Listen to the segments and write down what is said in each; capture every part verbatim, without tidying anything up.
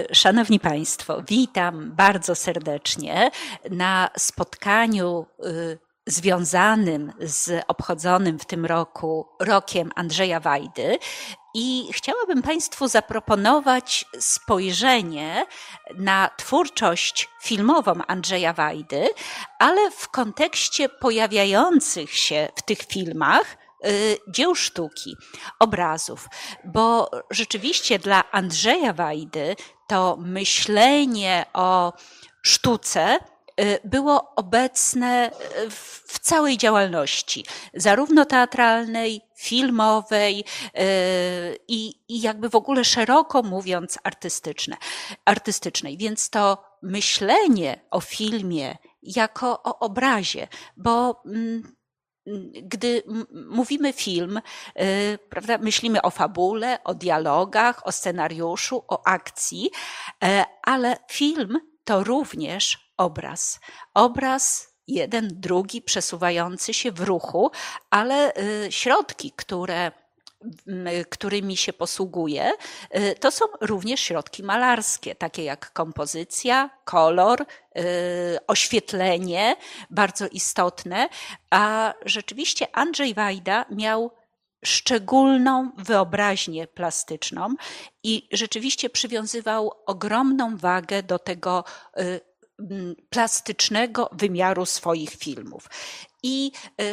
Szanowni Państwo, witam bardzo serdecznie na spotkaniu związanym z obchodzonym w tym roku rokiem Andrzeja Wajdy i chciałabym Państwu zaproponować spojrzenie na twórczość filmową Andrzeja Wajdy, ale w kontekście pojawiających się w tych filmach dzieł sztuki, obrazów, bo rzeczywiście dla Andrzeja Wajdy to myślenie o sztuce było obecne w całej działalności, zarówno teatralnej, filmowej i, i jakby w ogóle szeroko mówiąc artystyczne, artystycznej. Więc to myślenie o filmie jako o obrazie, bo gdy mówimy film, prawda, myślimy o fabule, o dialogach, o scenariuszu, o akcji, ale film to również obraz. Obraz jeden, drugi, przesuwający się w ruchu, ale środki, które, którymi się posługuje, to są również środki malarskie, takie jak kompozycja, kolor, oświetlenie, bardzo istotne, a rzeczywiście Andrzej Wajda miał szczególną wyobraźnię plastyczną i rzeczywiście przywiązywał ogromną wagę do tego plastycznego wymiaru swoich filmów. I,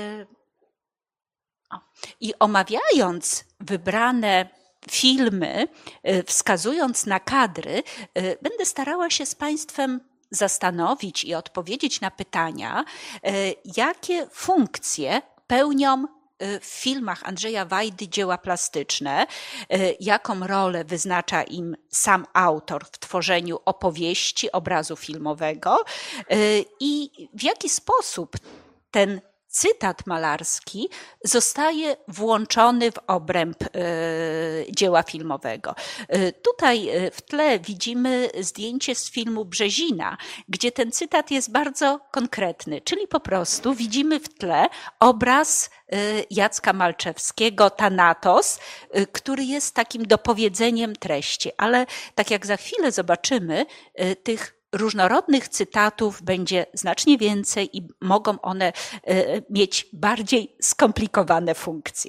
i omawiając wybrane filmy, wskazując na kadry, będę starała się z Państwem zastanowić i odpowiedzieć na pytania, jakie funkcje pełnią w filmach Andrzeja Wajdy dzieła plastyczne, jaką rolę wyznacza im sam autor w tworzeniu opowieści, obrazu filmowego i w jaki sposób ten cytat malarski zostaje włączony w obręb dzieła filmowego. Tutaj w tle widzimy zdjęcie z filmu Brzezina, gdzie ten cytat jest bardzo konkretny, czyli po prostu widzimy w tle obraz Jacka Malczewskiego, Thanatos, który jest takim dopowiedzeniem treści, ale tak jak za chwilę zobaczymy, tych różnorodnych cytatów będzie znacznie więcej i mogą one mieć bardziej skomplikowane funkcje.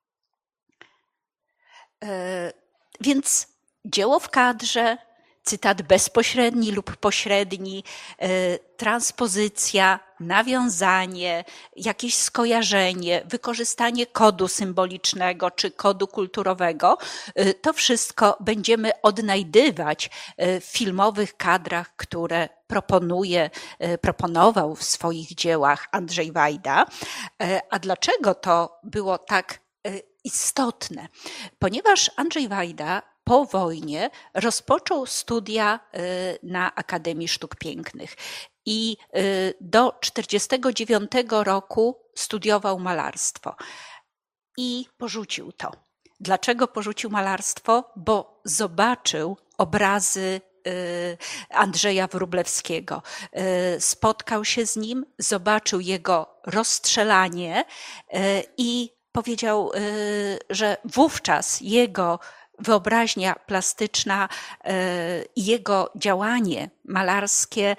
Więc dzieło w kadrze, cytat bezpośredni lub pośredni, transpozycja, nawiązanie, jakieś skojarzenie, wykorzystanie kodu symbolicznego czy kodu kulturowego, to wszystko będziemy odnajdywać w filmowych kadrach, które proponuje, proponował w swoich dziełach Andrzej Wajda. A dlaczego to było tak istotne? Ponieważ Andrzej Wajda po wojnie rozpoczął studia na Akademii Sztuk Pięknych i do czterdziestego dziewiątego roku studiował malarstwo i porzucił to. Dlaczego porzucił malarstwo? Bo zobaczył obrazy Andrzeja Wróblewskiego. Spotkał się z nim, zobaczył jego rozstrzelanie i powiedział, że wówczas jego wyobraźnia plastyczna i jego działanie malarskie,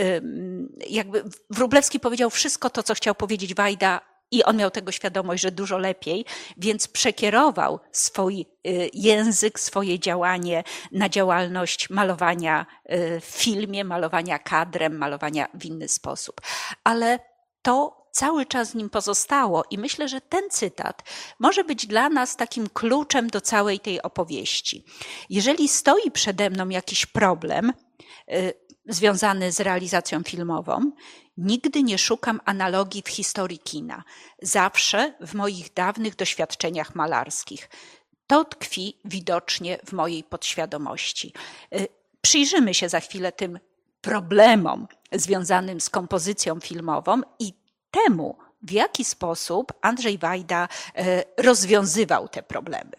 jakby Wróblewski powiedział wszystko to, co chciał powiedzieć Wajda i on miał tego świadomość, że dużo lepiej, więc przekierował swój język, swoje działanie na działalność malowania w filmie, malowania kadrem, malowania w inny sposób. Ale to cały czas z nim pozostało i myślę, że ten cytat może być dla nas takim kluczem do całej tej opowieści. Jeżeli stoi przede mną jakiś problem y, związany z realizacją filmową, nigdy nie szukam analogii w historii kina. Zawsze w moich dawnych doświadczeniach malarskich. To tkwi widocznie w mojej podświadomości. Y, przyjrzymy się za chwilę tym problemom związanym z kompozycją filmową i temu, w jaki sposób Andrzej Wajda rozwiązywał te problemy.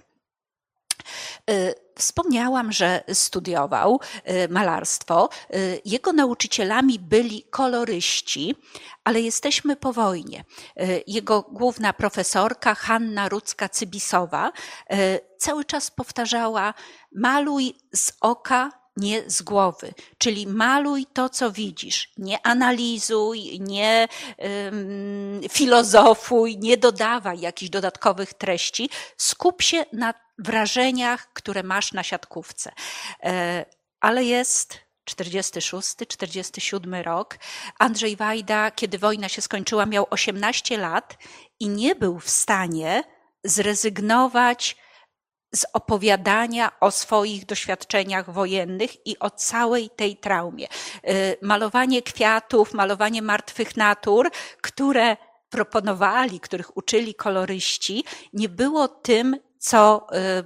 Wspomniałam, że studiował malarstwo. Jego nauczycielami byli koloryści, ale jesteśmy po wojnie. Jego główna profesorka Hanna Rudzka-Cybisowa cały czas powtarzała: maluj z oka nie z głowy, czyli maluj to, co widzisz. Nie analizuj, nie um, filozofuj, nie dodawaj jakichś dodatkowych treści. Skup się na wrażeniach, które masz na siatkówce. E, ale jest czterdziesty szósty, czterdziesty siódmy rok. Andrzej Wajda, kiedy wojna się skończyła, miał osiemnaście lat i nie był w stanie zrezygnować z opowiadania o swoich doświadczeniach wojennych i o całej tej traumie. Malowanie kwiatów, malowanie martwych natur, które proponowali, których uczyli koloryści, nie było tym, co,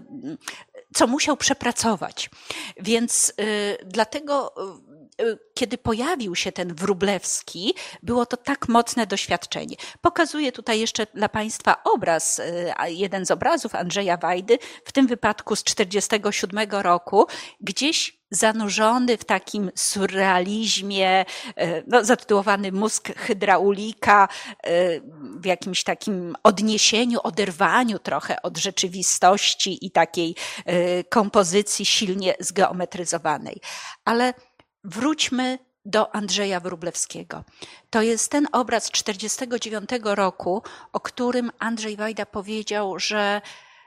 co musiał przepracować. Więc dlatego, kiedy pojawił się ten Wróblewski, było to tak mocne doświadczenie. Pokazuję tutaj jeszcze dla Państwa obraz, jeden z obrazów Andrzeja Wajdy, w tym wypadku z czterdziestego siódmego roku, gdzieś zanurzony w takim surrealizmie, no, zatytułowany Mózg hydraulika, w jakimś takim odniesieniu, oderwaniu trochę od rzeczywistości i takiej kompozycji silnie zgeometryzowanej. Ale wróćmy do Andrzeja Wróblewskiego. To jest ten obraz czterdziestego dziewiątego roku, o którym Andrzej Wajda powiedział, że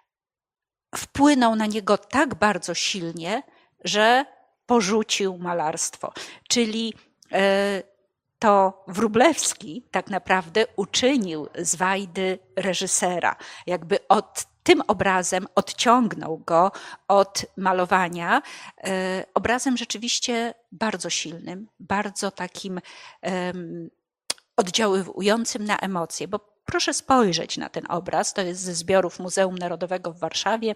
wpłynął na niego tak bardzo silnie, że porzucił malarstwo. Czyli to Wróblewski tak naprawdę uczynił z Wajdy reżysera. Jakby od tym obrazem odciągnął go od malowania. Obrazem rzeczywiście bardzo silnym, bardzo takim oddziałującym na emocje, bo proszę spojrzeć na ten obraz. To jest ze zbiorów Muzeum Narodowego w Warszawie.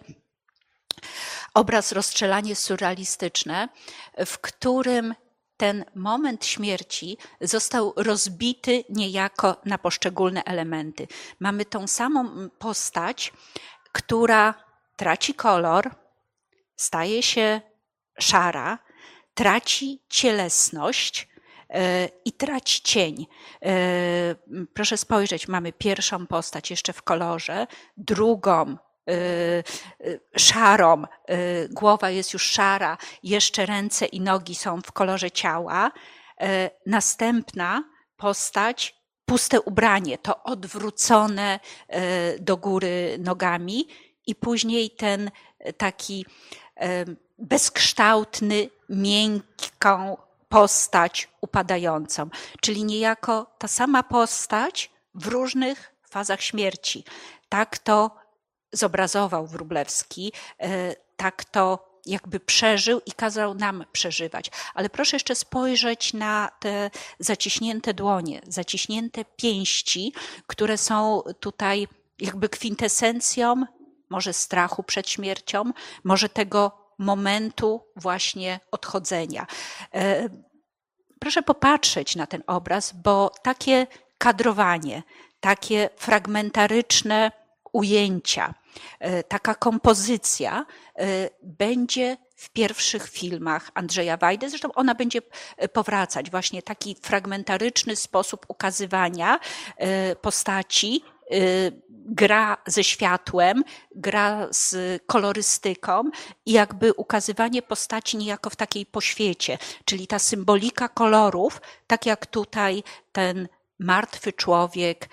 Obraz Rozstrzelanie surrealistyczne, w którym ten moment śmierci został rozbity niejako na poszczególne elementy. Mamy tą samą postać, która traci kolor, staje się szara, traci cielesność i traci cień. Proszę spojrzeć, mamy pierwszą postać jeszcze w kolorze, drugą szarą, głowa jest już szara, jeszcze ręce i nogi są w kolorze ciała. Następna postać, puste ubranie, to odwrócone do góry nogami i później ten taki bezkształtny, miękką postać upadającą. Czyli niejako ta sama postać w różnych fazach śmierci. Tak to zobrazował Wróblewski, tak to jakby przeżył i kazał nam przeżywać. Ale proszę jeszcze spojrzeć na te zaciśnięte dłonie, zaciśnięte pięści, które są tutaj jakby kwintesencją może strachu przed śmiercią, może tego momentu właśnie odchodzenia. Proszę popatrzeć na ten obraz, bo takie kadrowanie, takie fragmentaryczne ujęcia, taka kompozycja będzie w pierwszych filmach Andrzeja Wajdy. Zresztą ona będzie powracać. Właśnie taki fragmentaryczny sposób ukazywania postaci, gra ze światłem, gra z kolorystyką i jakby ukazywanie postaci niejako w takiej poświecie. Czyli ta symbolika kolorów, tak jak tutaj ten martwy człowiek,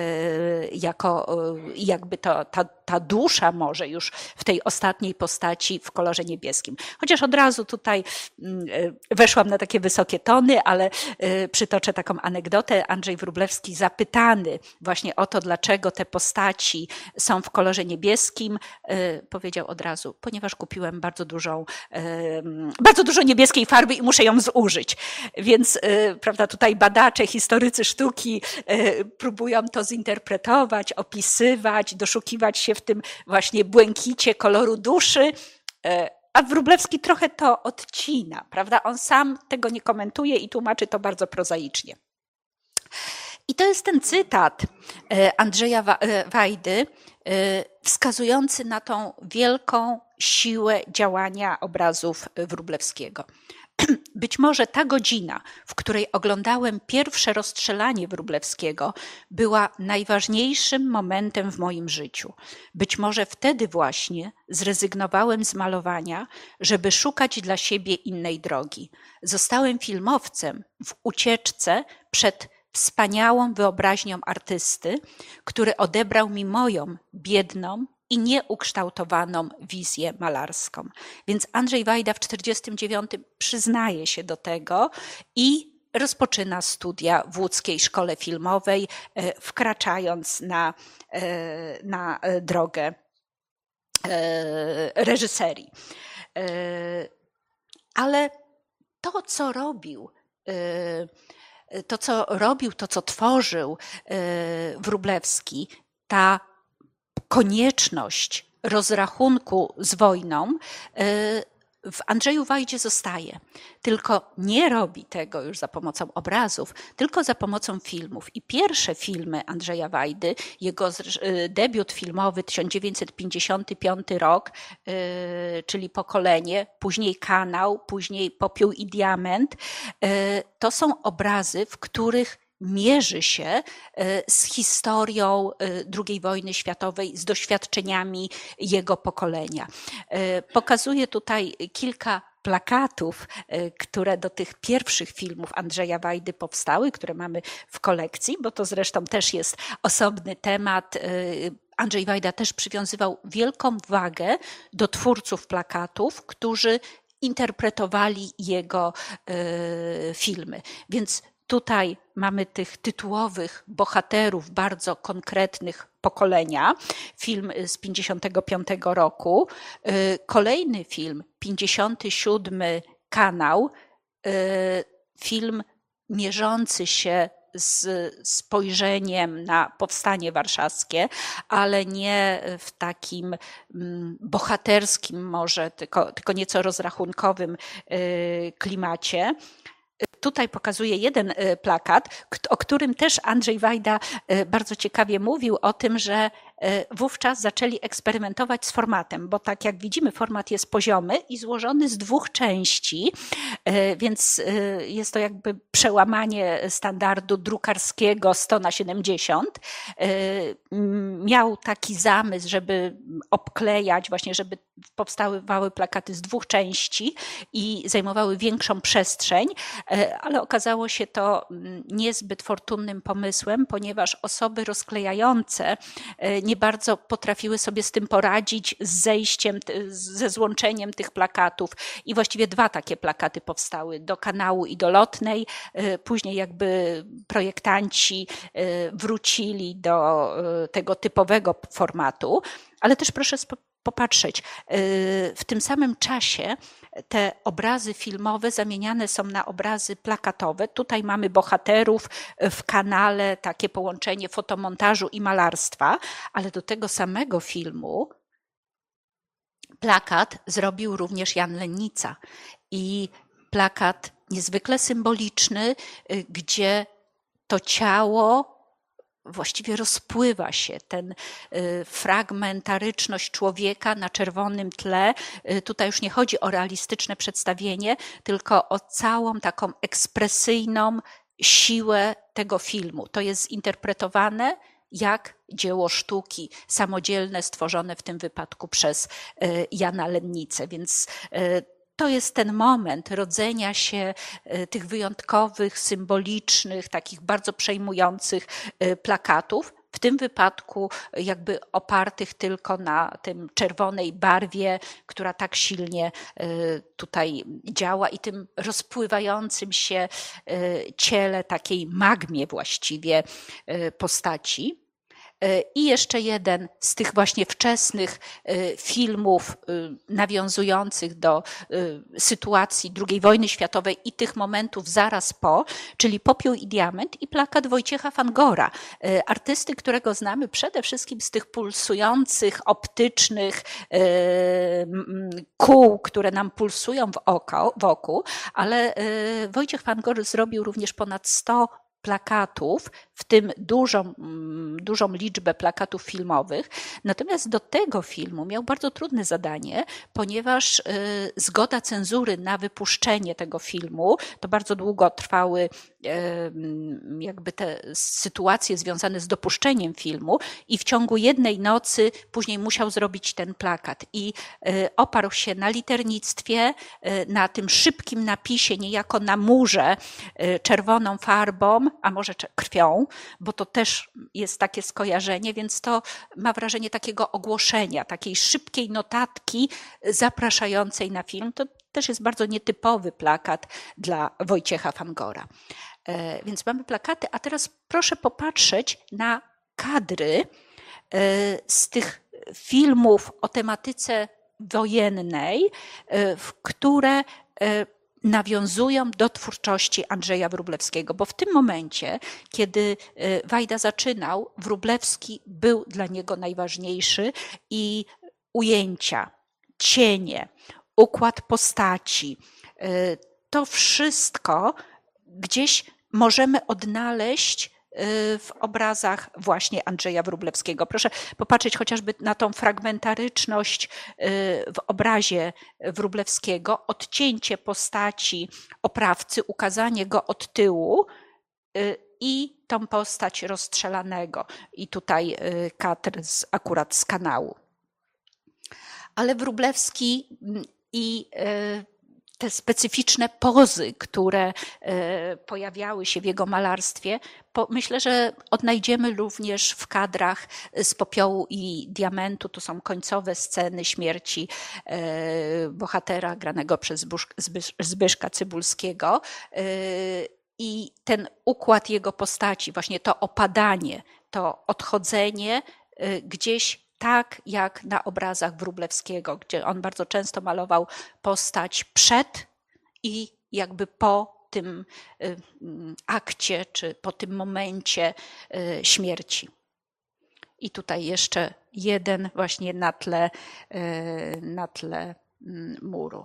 jako jakby to, ta, ta dusza może już w tej ostatniej postaci w kolorze niebieskim. Chociaż od razu tutaj weszłam na takie wysokie tony, ale przytoczę taką anegdotę. Andrzej Wróblewski, zapytany właśnie o to, dlaczego te postaci są w kolorze niebieskim, powiedział od razu, ponieważ kupiłem bardzo dużą, bardzo dużo niebieskiej farby i muszę ją zużyć. Więc prawda, tutaj badacze, historycy sztuki próbują to zinterpretować, opisywać, doszukiwać się w tym właśnie błękicie koloru duszy, a Wróblewski trochę to odcina, prawda? On sam tego nie komentuje i tłumaczy to bardzo prozaicznie. I to jest ten cytat Andrzeja Wajdy, wskazujący na tą wielką siłę działania obrazów Wróblewskiego. być może ta godzina, w której oglądałem pierwsze rozstrzelanie Wróblewskiego, była najważniejszym momentem w moim życiu. Być może wtedy właśnie zrezygnowałem z malowania, żeby szukać dla siebie innej drogi. Zostałem filmowcem w ucieczce przed wspaniałą wyobraźnią artysty, który odebrał mi moją biedną i nieukształtowaną wizję malarską. Więc Andrzej Wajda w tysiąc dziewięćset czterdziestym dziewiątym przyznaje się do tego i rozpoczyna studia w łódzkiej szkole filmowej, wkraczając na, na drogę reżyserii. Ale to, co robił, to, co robił, to, co tworzył Wróblewski, ta konieczność rozrachunku z wojną w Andrzeju Wajdzie zostaje. Tylko nie robi tego już za pomocą obrazów, tylko za pomocą filmów. I pierwsze filmy Andrzeja Wajdy, jego debiut filmowy tysiąc dziewięćset pięćdziesiąty piąty rok, czyli Pokolenie, później Kanał, później Popiół i Diament, to są obrazy, w których mierzy się z historią drugiej wojny światowej, z doświadczeniami jego pokolenia. Pokazuję tutaj kilka plakatów, które do tych pierwszych filmów Andrzeja Wajdy powstały, które mamy w kolekcji, bo to zresztą też jest osobny temat. Andrzej Wajda też przywiązywał wielką wagę do twórców plakatów, którzy interpretowali jego filmy. Więc tutaj mamy tych tytułowych bohaterów bardzo konkretnych pokolenia. Film z pięćdziesiątego piątego roku. Kolejny film, pięćdziesiąty siódmy Kanał. Film mierzący się z spojrzeniem na powstanie warszawskie, ale nie w takim bohaterskim może, tylko, tylko nieco rozrachunkowym klimacie. Tutaj pokazuję jeden plakat, o którym też Andrzej Wajda bardzo ciekawie mówił, o tym, że wówczas zaczęli eksperymentować z formatem, bo tak jak widzimy, format jest poziomy i złożony z dwóch części, więc jest to jakby przełamanie standardu drukarskiego sto na siedemdziesiąt. Miał taki zamysł, żeby obklejać, właśnie żeby powstawały plakaty z dwóch części i zajmowały większą przestrzeń, ale okazało się to niezbyt fortunnym pomysłem, ponieważ osoby rozklejające nie bardzo potrafiły sobie z tym poradzić, z zejściem, ze złączeniem tych plakatów i właściwie dwa takie plakaty powstały, do Kanału i do Lotnej. Później jakby projektanci wrócili do tego typowego formatu, ale też proszę popatrzeć, w tym samym czasie te obrazy filmowe zamieniane są na obrazy plakatowe. Tutaj mamy bohaterów w Kanale, takie połączenie fotomontażu i malarstwa, ale do tego samego filmu plakat zrobił również Jan Lennica i plakat niezwykle symboliczny, gdzie to ciało właściwie rozpływa się, ten fragmentaryczność człowieka na czerwonym tle. Tutaj już nie chodzi o realistyczne przedstawienie, tylko o całą taką ekspresyjną siłę tego filmu. To jest zinterpretowane jak dzieło sztuki samodzielne, stworzone w tym wypadku przez Jana Lennicę, więc to jest ten moment rodzenia się tych wyjątkowych, symbolicznych, takich bardzo przejmujących plakatów. W tym wypadku jakby opartych tylko na tym czerwonej barwie, która tak silnie tutaj działa i tym rozpływającym się ciele, takiej magmie właściwie postaci. I jeszcze jeden z tych właśnie wczesnych filmów nawiązujących do sytuacji drugiej wojny światowej i tych momentów zaraz po, czyli Popiół i Diament i plakat Wojciecha Fangora, artysty, którego znamy przede wszystkim z tych pulsujących, optycznych kół, które nam pulsują w oko, wokół, ale Wojciech Fangor zrobił również ponad sto plakatów, w tym dużą dużą liczbę plakatów filmowych. Natomiast do tego filmu miał bardzo trudne zadanie, ponieważ zgoda cenzury na wypuszczenie tego filmu, to bardzo długo trwały jakby te sytuacje związane z dopuszczeniem filmu i w ciągu jednej nocy później musiał zrobić ten plakat i oparł się na liternictwie, na tym szybkim napisie, niejako na murze czerwoną farbą, a może krwią, bo to też jest takie skojarzenie, więc to ma wrażenie takiego ogłoszenia, takiej szybkiej notatki zapraszającej na film. To też jest bardzo nietypowy plakat dla Wojciecha Fangora. Więc mamy plakaty, a teraz proszę popatrzeć na kadry z tych filmów o tematyce wojennej, które nawiązują do twórczości Andrzeja Wróblewskiego, bo w tym momencie, kiedy Wajda zaczynał, Wróblewski był dla niego najważniejszy i ujęcia, cienie, układ postaci, to wszystko gdzieś możemy odnaleźć w obrazach właśnie Andrzeja Wróblewskiego. Proszę popatrzeć chociażby na tą fragmentaryczność w obrazie Wróblewskiego, odcięcie postaci oprawcy, ukazanie go od tyłu i tą postać rozstrzelanego. I tutaj kadr z, akurat z kanału. Ale Wróblewski i te specyficzne pozy, które pojawiały się w jego malarstwie, myślę, że odnajdziemy również w kadrach z Popiołu i Diamentu. To są końcowe sceny śmierci bohatera granego przez Zbyszka Cybulskiego. I ten układ jego postaci, właśnie to opadanie, to odchodzenie gdzieś tak jak na obrazach Wróblewskiego, gdzie on bardzo często malował postać przed i jakby po tym akcie, czy po tym momencie śmierci. I tutaj jeszcze jeden właśnie na tle, na tle muru.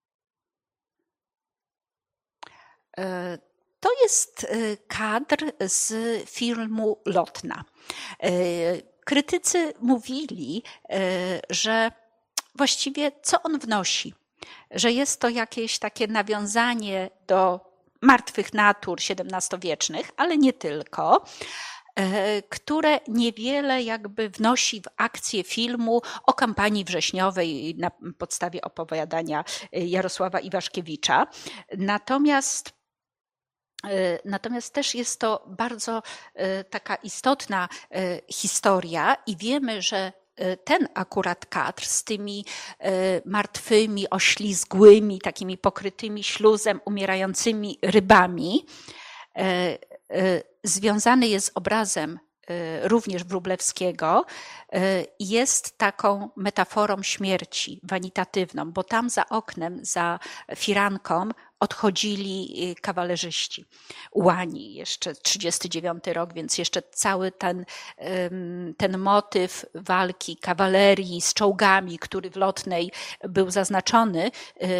To jest kadr z filmu Lotna. Krytycy mówili, że właściwie co on wnosi, że jest to jakieś takie nawiązanie do martwych natur siedemnastowiecznych, ale nie tylko, które niewiele jakby wnosi w akcję filmu o kampanii wrześniowej na podstawie opowiadania Jarosława Iwaszkiewicza. Natomiast Natomiast też jest to bardzo taka istotna historia i wiemy, że ten akurat kadr z tymi martwymi, oślizgłymi, takimi pokrytymi śluzem, umierającymi rybami związany jest z obrazem również Wróblewskiego, jest taką metaforą śmierci wanitatywną, bo tam za oknem, za firanką odchodzili kawalerzyści, ułani, jeszcze trzydziesty dziewiąty rok, więc jeszcze cały ten, ten motyw walki kawalerii z czołgami, który w Lotnej był zaznaczony,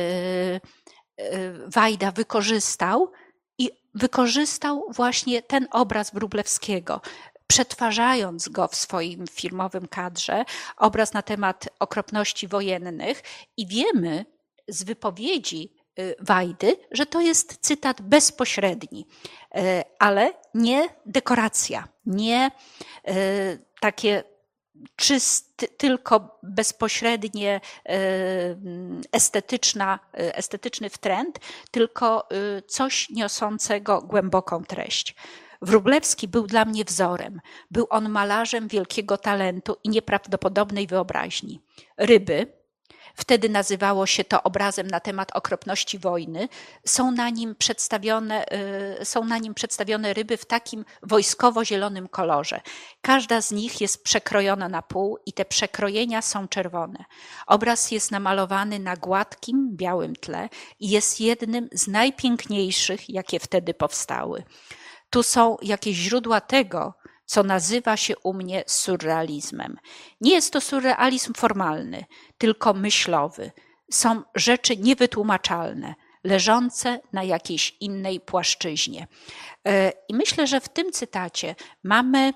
Wajda wykorzystał i wykorzystał właśnie ten obraz Wróblewskiego, przetwarzając go w swoim filmowym kadrze, obraz na temat okropności wojennych i wiemy z wypowiedzi Wajdy, że to jest cytat bezpośredni, ale nie dekoracja, nie takie czysty, tylko bezpośrednie estetyczna, estetyczny wtręt, tylko coś niosącego głęboką treść. Wróblewski był dla mnie wzorem. Był on malarzem wielkiego talentu i nieprawdopodobnej wyobraźni. Ryby, wtedy nazywało się to obrazem na temat okropności wojny, są na nim przedstawione, są na nim przedstawione ryby w takim wojskowo-zielonym kolorze. Każda z nich jest przekrojona na pół i te przekrojenia są czerwone. Obraz jest namalowany na gładkim, białym tle i jest jednym z najpiękniejszych, jakie wtedy powstały. Tu są jakieś źródła tego, co nazywa się u mnie surrealizmem. Nie jest to surrealizm formalny, tylko myślowy. Są rzeczy niewytłumaczalne, leżące na jakiejś innej płaszczyźnie. I myślę, że w tym cytacie mamy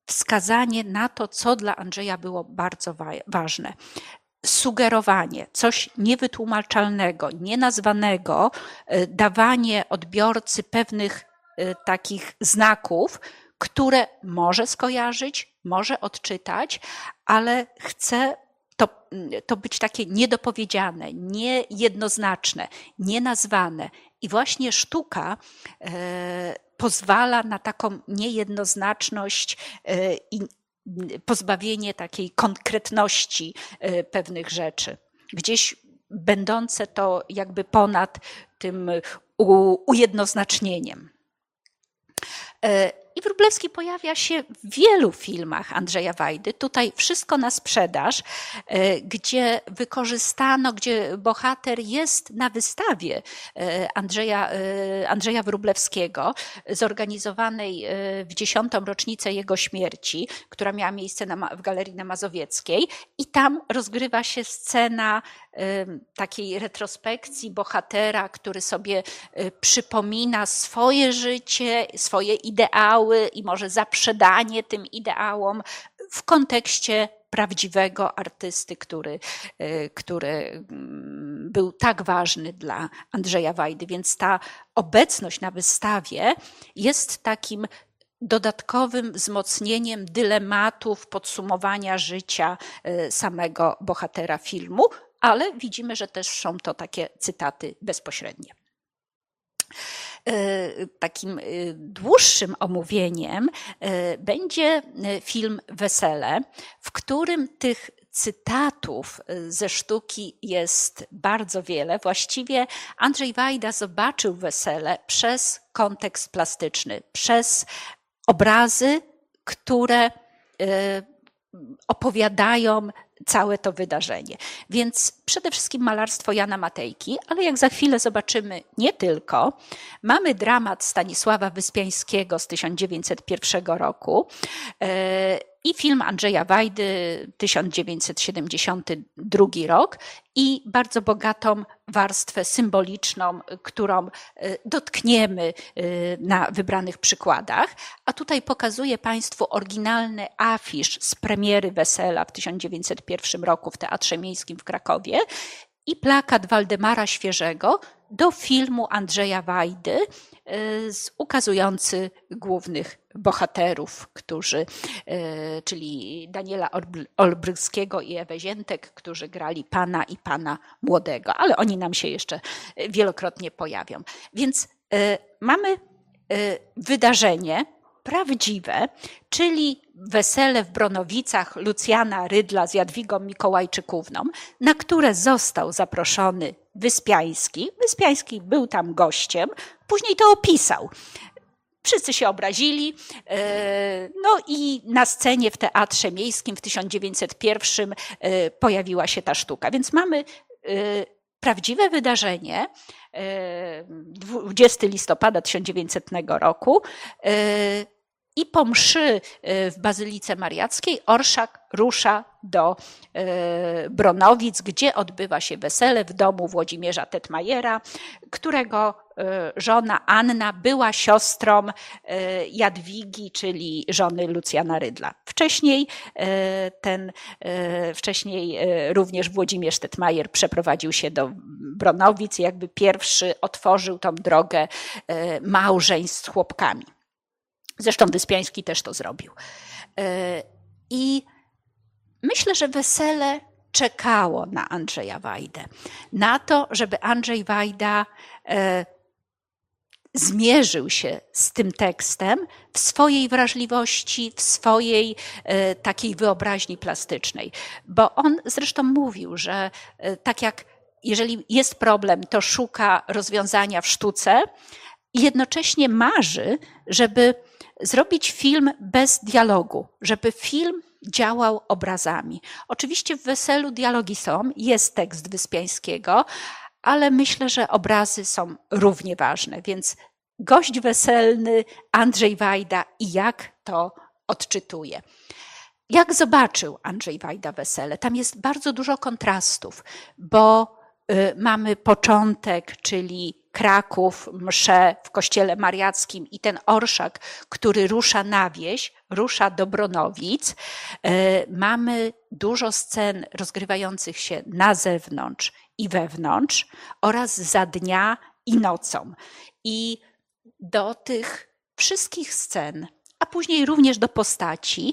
wskazanie na to, co dla Andrzeja było bardzo wa- ważne. Sugerowanie, coś niewytłumaczalnego, nienazwanego, dawanie odbiorcy pewnych takich znaków, które może skojarzyć, może odczytać, ale chce to, to być takie niedopowiedziane, niejednoznaczne, nienazwane. I właśnie sztuka e, pozwala na taką niejednoznaczność e, i pozbawienie takiej konkretności e, pewnych rzeczy. Gdzieś będące to jakby ponad tym u, ujednoznacznieniem. E, I Wróblewski pojawia się w wielu filmach Andrzeja Wajdy. Tutaj Wszystko na sprzedaż, gdzie wykorzystano, gdzie bohater jest na wystawie Andrzeja, Andrzeja Wróblewskiego, zorganizowanej w dziesiątą rocznicę jego śmierci, która miała miejsce na, w Galerii na Mazowieckiej. I tam rozgrywa się scena takiej retrospekcji bohatera, który sobie przypomina swoje życie, swoje ideały, i może zaprzedanie tym ideałom w kontekście prawdziwego artysty, który, który był tak ważny dla Andrzeja Wajdy. Więc ta obecność na wystawie jest takim dodatkowym wzmocnieniem dylematów, podsumowania życia samego bohatera filmu, ale widzimy, że też są to takie cytaty bezpośrednie. Takim dłuższym omówieniem będzie film Wesele, w którym tych cytatów ze sztuki jest bardzo wiele. Właściwie Andrzej Wajda zobaczył Wesele przez kontekst plastyczny, przez obrazy, które opowiadają całe to wydarzenie. Więc przede wszystkim malarstwo Jana Matejki, ale jak za chwilę zobaczymy, nie tylko. Mamy dramat Stanisława Wyspiańskiego z tysiąc dziewięćset pierwszego roku i film Andrzeja Wajdy tysiąc dziewięćset siedemdziesiąty drugi rok i bardzo bogatą warstwę symboliczną, którą dotkniemy na wybranych przykładach. A tutaj pokazuję Państwu oryginalny afisz z premiery Wesela w tysiąc dziewięćset pierwszym roku w Teatrze Miejskim w Krakowie i plakat Waldemara Świeżego do filmu Andrzeja Wajdy ukazujący głównych bohaterów, którzy, czyli Daniela Olbrychskiego i Ewę Ziętek, którzy grali pana i pana młodego, ale oni nam się jeszcze wielokrotnie pojawią. Więc mamy wydarzenie prawdziwe, czyli wesele w Bronowicach Lucjana Rydla z Jadwigą Mikołajczykówną, na które został zaproszony Wyspiański. Wyspiański był tam gościem, później to opisał. Wszyscy się obrazili, no i na scenie w Teatrze Miejskim w tysiąc dziewięćset pierwszym pojawiła się ta sztuka. Więc mamy prawdziwe wydarzenie, dwudziestego listopada tysiąc dziewięćsetnego roku, i po mszy w Bazylice Mariackiej Orszak rusza do Bronowic, gdzie odbywa się wesele w domu Włodzimierza Tetmajera, którego żona Anna była siostrą Jadwigi, czyli żony Lucjana Rydla. Wcześniej ten, wcześniej również Włodzimierz Tetmajer przeprowadził się do Bronowic i jakby pierwszy otworzył tą drogę małżeństw z chłopkami. Zresztą Wyspiański też to zrobił. I myślę, że wesele czekało na Andrzeja Wajdę. Na to, żeby Andrzej Wajda zmierzył się z tym tekstem w swojej wrażliwości, w swojej takiej wyobraźni plastycznej. Bo on zresztą mówił, że tak jak jeżeli jest problem, to szuka rozwiązania w sztuce i jednocześnie marzy, żeby zrobić film bez dialogu, żeby film działał obrazami. Oczywiście w Weselu dialogi są, jest tekst Wyspiańskiego, ale myślę, że obrazy są równie ważne, więc gość weselny Andrzej Wajda i jak to odczytuje. Jak zobaczył Andrzej Wajda wesele? Tam jest bardzo dużo kontrastów, bo y, mamy początek, czyli Kraków, msze w kościele mariackim i ten orszak, który rusza na wieś, rusza do Bronowic. Mamy dużo scen rozgrywających się na zewnątrz i wewnątrz oraz za dnia i nocą. I do tych wszystkich scen, a później również do postaci,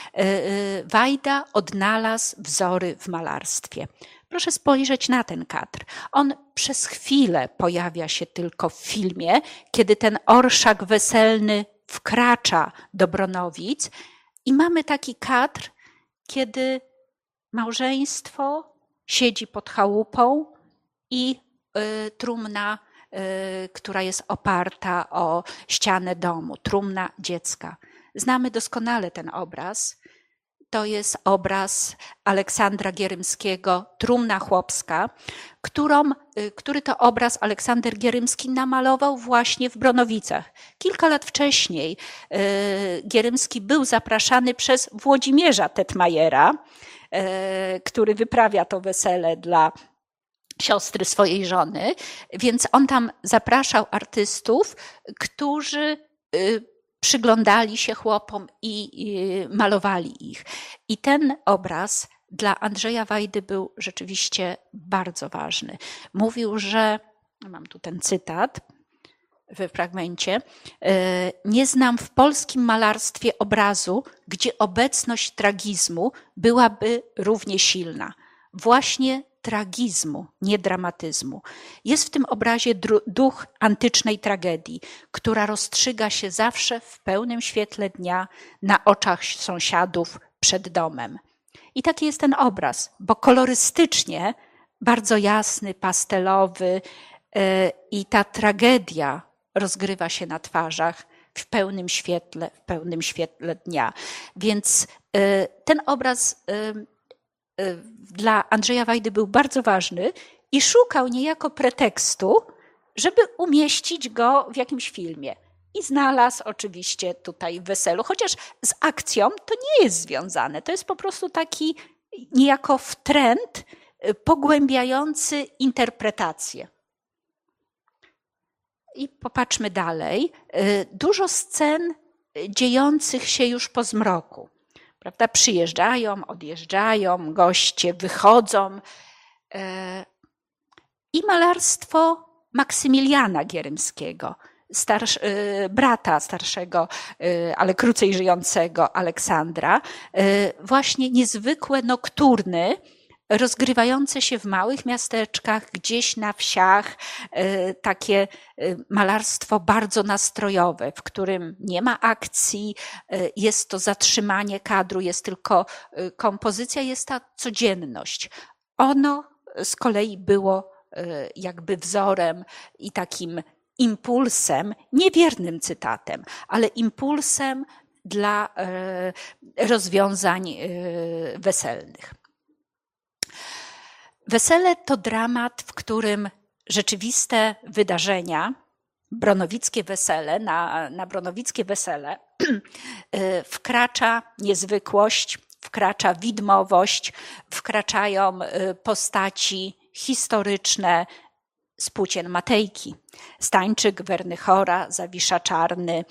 Wajda odnalazł wzory w malarstwie. Proszę spojrzeć na ten kadr. On przez chwilę pojawia się tylko w filmie, kiedy ten orszak weselny wkracza do Bronowic i mamy taki kadr, kiedy małżeństwo siedzi pod chałupą i y, trumna, y, która jest oparta o ścianę domu, trumna dziecka. Znamy doskonale ten obraz. To jest obraz Aleksandra Gierymskiego, Trumna chłopska, którą, który to obraz Aleksander Gierymski namalował właśnie w Bronowicach. Kilka lat wcześniej Gierymski był zapraszany przez Włodzimierza Tetmajera, który wyprawia to wesele dla siostry swojej żony, więc on tam zapraszał artystów, którzy przyglądali się chłopom i malowali ich. I ten obraz dla Andrzeja Wajdy był rzeczywiście bardzo ważny. Mówił, że, mam tu ten cytat we fragmencie, nie znam w polskim malarstwie obrazu, gdzie obecność tragizmu byłaby równie silna. Właśnie tragizmu, nie dramatyzmu. Jest w tym obrazie duch antycznej tragedii, która rozstrzyga się zawsze w pełnym świetle dnia na oczach sąsiadów przed domem. I taki jest ten obraz, bo kolorystycznie bardzo jasny, pastelowy i ta tragedia rozgrywa się na twarzach w pełnym świetle, w pełnym świetle dnia. Więc ten obraz dla Andrzeja Wajdy był bardzo ważny i szukał niejako pretekstu, żeby umieścić go w jakimś filmie. I znalazł oczywiście tutaj w Weselu, chociaż z akcją to nie jest związane. To jest po prostu taki niejako trend pogłębiający interpretację. I popatrzmy dalej. Dużo scen dziejących się już po zmroku. Prawda? Przyjeżdżają, odjeżdżają, goście wychodzą. I malarstwo Maksymiliana Gierymskiego, starsz, brata starszego, ale krócej żyjącego Aleksandra, właśnie niezwykłe nokturny, rozgrywające się w małych miasteczkach, gdzieś na wsiach, takie malarstwo bardzo nastrojowe, w którym nie ma akcji, jest to zatrzymanie kadru, jest tylko kompozycja, jest ta codzienność. Ono z kolei było jakby wzorem i takim impulsem, niewiernym cytatem, ale impulsem dla rozwiązań weselnych. Wesele to dramat, w którym rzeczywiste wydarzenia, bronowickie wesele, na, na bronowickie wesele wkracza niezwykłość, wkracza widmowość, wkraczają postaci historyczne z płócien Matejki. Stańczyk, Wernychora, Zawisza Czarny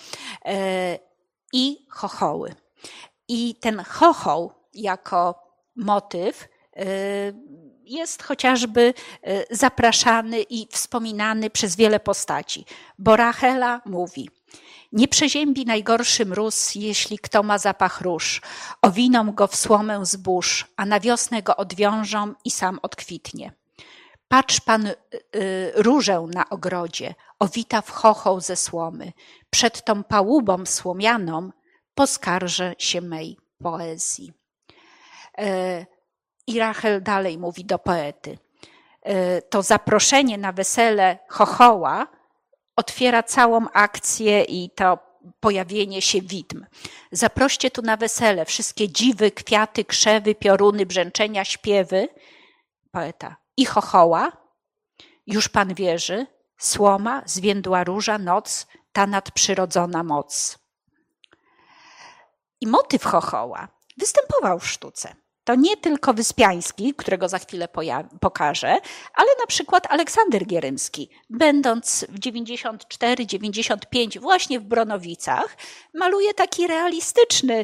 i chochoły. I ten chochoł jako motyw jest chociażby zapraszany i wspominany przez wiele postaci. Bo Rachela mówi: nie przeziębi najgorszy mróz, jeśli kto ma zapach róż. Owiną go w słomę zbóż, a na wiosnę go odwiążą i sam odkwitnie. Patrz pan y, y, różę na ogrodzie, owita w chochoł ze słomy. Przed tą pałubą słomianą poskarżę się mej poezji. Y, I Rachel dalej mówi do poety. Y, to zaproszenie na wesele chochoła otwiera całą akcję i to pojawienie się widm. Zaproście tu na wesele wszystkie dziwy, kwiaty, krzewy, pioruny, brzęczenia, śpiewy. Poeta. I chochoła, już pan wierzy, słoma, zwiędła róża, noc, ta nadprzyrodzona moc. I motyw chochoła występował w sztuce. To nie tylko Wyspiański, którego za chwilę pokażę, ale na przykład Aleksander Gierymski, będąc w dziewięćdziesiąt cztery dziewięćdziesiąt pięć właśnie w Bronowicach, maluje taki realistyczny,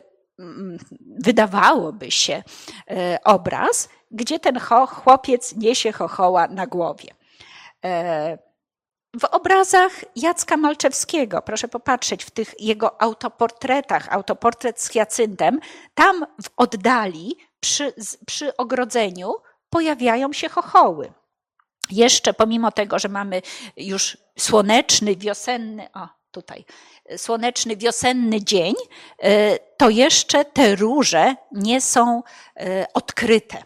wydawałoby się, obraz, gdzie ten chłopiec niesie chochoła na głowie. W obrazach Jacka Malczewskiego, proszę popatrzeć, w tych jego autoportretach, autoportret z Hyacyntem, tam w oddali przy, przy ogrodzeniu pojawiają się chochoły. Jeszcze pomimo tego, że mamy już słoneczny, wiosenny, o tutaj, słoneczny, wiosenny dzień, to jeszcze te róże nie są odkryte.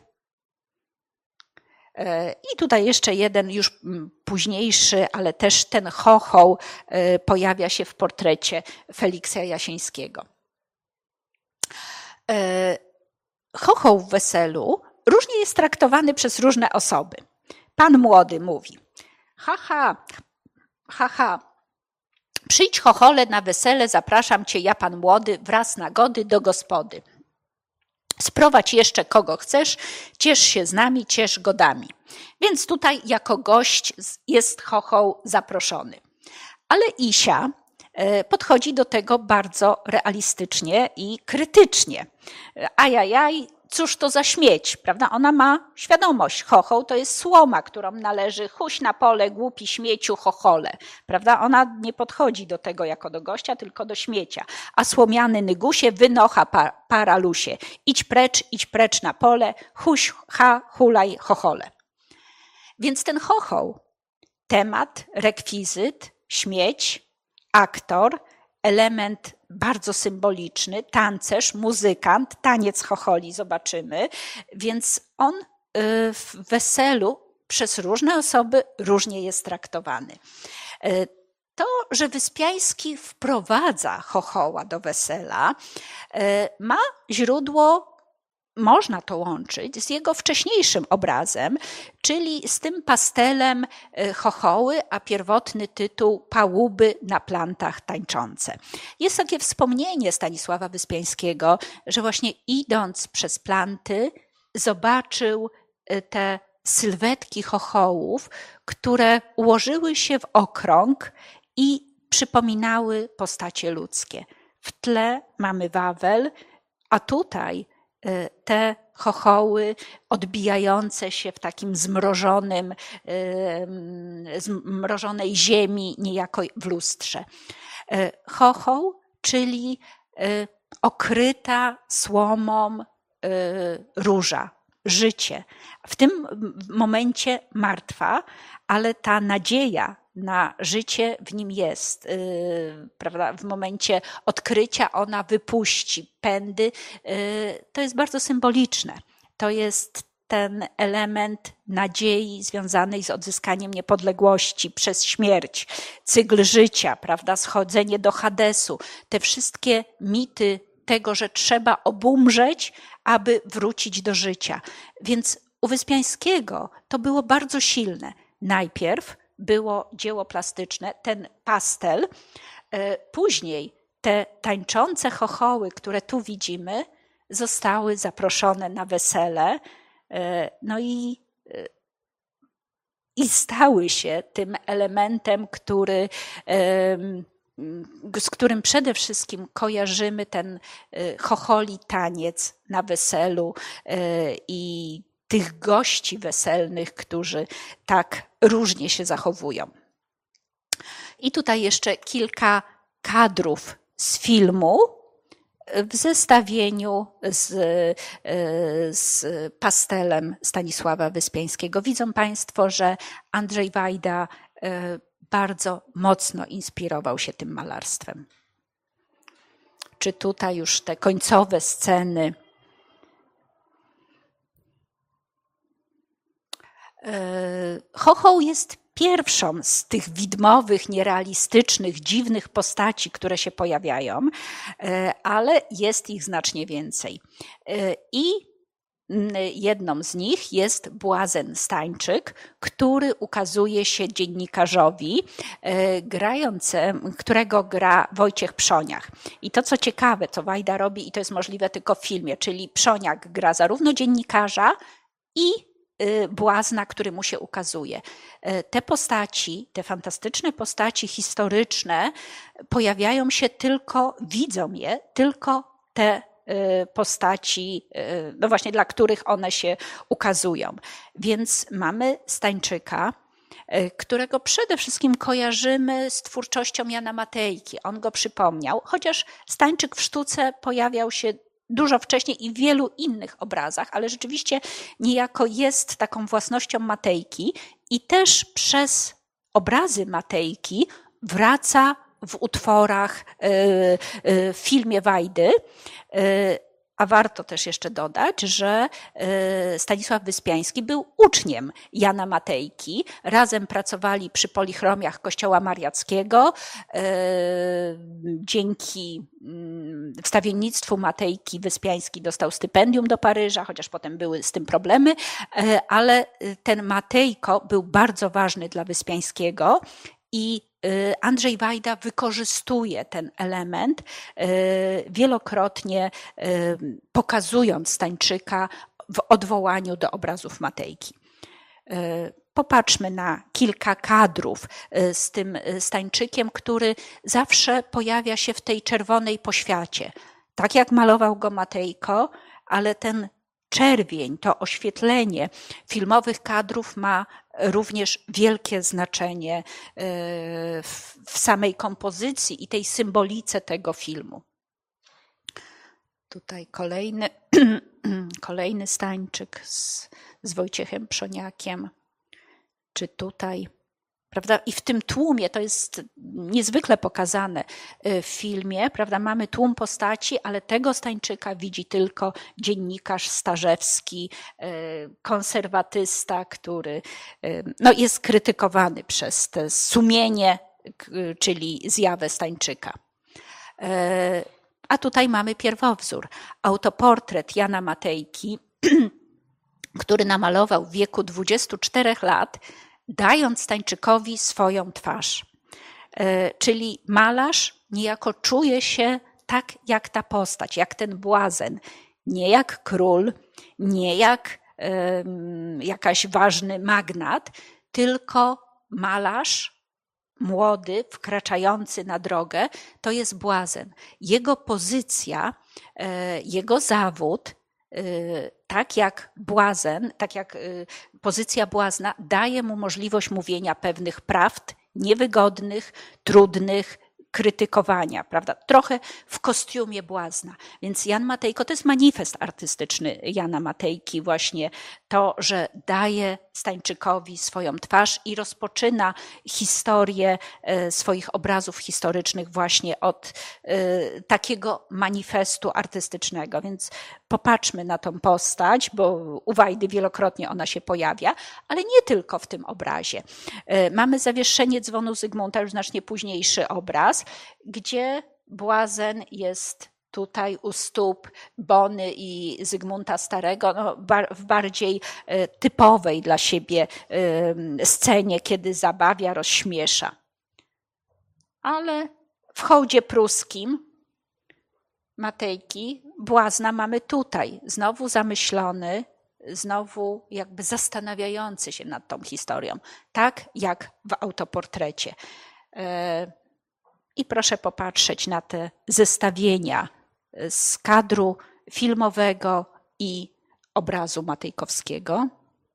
I tutaj jeszcze jeden już późniejszy, ale też ten chochoł pojawia się w portrecie Feliksa Jasińskiego. Chochoł w weselu różnie jest traktowany przez różne osoby. Pan młody mówi: haha, haha, przyjdź chochole na wesele, zapraszam cię ja pan młody wraz na gody do gospody. Sprowadź jeszcze kogo chcesz, ciesz się z nami, ciesz godami. Więc tutaj jako gość jest chochoł zaproszony. Ale Isia podchodzi do tego bardzo realistycznie i krytycznie. Ajajaj, cóż to za śmieć, prawda? Ona ma świadomość, chochoł to jest słoma, którą należy chuś na pole, głupi śmieciu, chochole, prawda? Ona nie podchodzi do tego jako do gościa, tylko do śmiecia. A słomiany nygusie, wynocha pa, paralusie, idź precz, idź precz na pole, huś, ha, hulaj, chochole. Więc ten chochoł, temat, rekwizyt, śmieć, aktor, element bardzo symboliczny, tancerz, muzykant, taniec chocholi zobaczymy, więc on w weselu przez różne osoby różnie jest traktowany. To, że Wyspiański wprowadza chochoła do wesela, ma źródło, można to łączyć z jego wcześniejszym obrazem, czyli z tym pastelem chochoły, a pierwotny tytuł Pałuby na plantach tańczące. Jest takie wspomnienie Stanisława Wyspiańskiego, że właśnie idąc przez planty zobaczył te sylwetki chochołów, które ułożyły się w okrąg i przypominały postacie ludzkie. W tle mamy Wawel, a tutaj te chochoły odbijające się w takim zmrożonym, zmrożonej ziemi, niejako w lustrze. Chochoł, czyli okryta słomą róża, życie. W tym momencie martwa, ale ta nadzieja na życie w nim jest. Prawda? W momencie odkrycia ona wypuści pędy. To jest bardzo symboliczne. To jest ten element nadziei związanej z odzyskaniem niepodległości przez śmierć, cykl życia, prawda? Schodzenie do Hadesu. Te wszystkie mity tego, że trzeba obumrzeć, aby wrócić do życia. Więc u Wyspiańskiego to było bardzo silne. Najpierw było dzieło plastyczne, ten pastel, później te tańczące chochoły, które tu widzimy, zostały zaproszone na wesele, no i, i stały się tym elementem, który, z którym przede wszystkim kojarzymy ten chocholi taniec na weselu i tych gości weselnych, którzy tak różnie się zachowują. I tutaj jeszcze kilka kadrów z filmu w zestawieniu z, z pastelem Stanisława Wyspiańskiego. Widzą Państwo, że Andrzej Wajda bardzo mocno inspirował się tym malarstwem. Czy tutaj już te końcowe sceny. Chochoł jest pierwszą z tych widmowych, nierealistycznych, dziwnych postaci, które się pojawiają, ale jest ich znacznie więcej. I Jedną z nich jest Błazen Stańczyk, który ukazuje się dziennikarzowi, grającym, którego gra Wojciech Przoniak. I to, co ciekawe, co Wajda robi, i to jest możliwe tylko w filmie, czyli Przoniak gra zarówno dziennikarza i błazna, który mu się ukazuje. Te postaci, te fantastyczne postaci historyczne pojawiają się tylko, widzą je tylko te postaci, no właśnie dla których one się ukazują. Więc mamy Stańczyka, którego przede wszystkim kojarzymy z twórczością Jana Matejki. On go przypomniał, chociaż Stańczyk w sztuce pojawiał się dużo wcześniej i w wielu innych obrazach, ale rzeczywiście niejako jest taką własnością Matejki i też przez obrazy Matejki wraca w utworach, w filmie Wajdy. A warto też jeszcze dodać, że Stanisław Wyspiański był uczniem Jana Matejki. Razem pracowali przy polichromiach Kościoła Mariackiego. Dzięki wstawiennictwu Matejki Wyspiański dostał stypendium do Paryża, chociaż potem były z tym problemy, ale ten Matejko był bardzo ważny dla Wyspiańskiego i Andrzej Wajda wykorzystuje ten element, wielokrotnie pokazując Stańczyka w odwołaniu do obrazów Matejki. Popatrzmy na kilka kadrów z tym Stańczykiem, który zawsze pojawia się w tej czerwonej poświacie. Tak jak malował go Matejko, ale ten czerwień, to oświetlenie filmowych kadrów ma również wielkie znaczenie w samej kompozycji i tej symbolice tego filmu. Tutaj kolejny, kolejny Stańczyk z, z Wojciechem Przoniakiem. Czy tutaj, prawda? I w tym tłumie, to jest niezwykle pokazane w filmie, prawda? Mamy tłum postaci, ale tego Stańczyka widzi tylko dziennikarz Starzewski, konserwatysta, który no, jest krytykowany przez to sumienie, czyli zjawę Stańczyka. A tutaj mamy pierwowzór, autoportret Jana Matejki, który namalował w wieku dwudziestu czterech lat, dając Stańczykowi swoją twarz. Czyli malarz niejako czuje się tak jak ta postać, jak ten błazen. Nie jak król, nie jak um, jakaś ważny magnat, tylko malarz młody, wkraczający na drogę, to jest błazen. Jego pozycja, jego zawód, tak jak błazen, tak jak pozycja błazna daje mu możliwość mówienia pewnych prawd niewygodnych, trudnych, krytykowania, prawda? Trochę w kostiumie błazna. Więc Jan Matejko to jest manifest artystyczny Jana Matejki, właśnie to, że daje Stańczykowi swoją twarz i rozpoczyna historię swoich obrazów historycznych właśnie od takiego manifestu artystycznego. Więc popatrzmy na tą postać, bo u Wajdy wielokrotnie ona się pojawia, ale nie tylko w tym obrazie. Mamy Zawieszenie dzwonu Zygmunta, już znacznie późniejszy obraz, gdzie błazen jest tutaj u stóp Bony i Zygmunta Starego, no, w bardziej typowej dla siebie scenie, kiedy zabawia, rozśmiesza. Ale w hołdzie pruskim Matejki błazna mamy tutaj, znowu zamyślony, znowu jakby zastanawiający się nad tą historią, tak jak w autoportrecie. I proszę popatrzeć na te zestawienia z kadru filmowego i obrazu Matejkowskiego.